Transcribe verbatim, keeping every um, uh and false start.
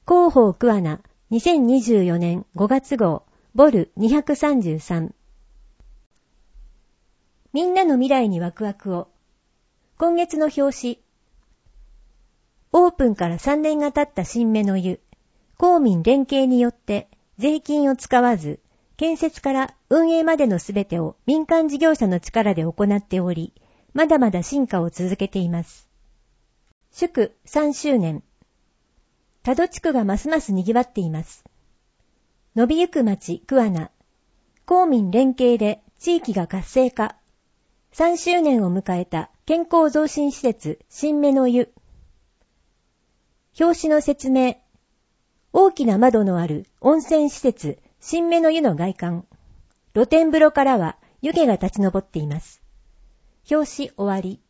広報桑名にせんにじゅうよねんごがつ号ボルにひゃくさんじゅうさん。みんなの未来にワクワクを。今月の表紙。オープンからさんねんが経った新芽の湯。公民連携によって税金を使わず、建設から運営までのすべてを民間事業者の力で行っており、まだまだ進化を続けています。祝さんしゅうねん。多度地区がますます賑わっています。伸びゆく町桑名。公民連携で地域が活性化。さんしゅうねんを迎えた健康増進施設新芽の湯。表紙の説明。大きな窓のある温泉施設新芽の湯の外観。露天風呂からは湯気が立ち上っています。表紙終わり。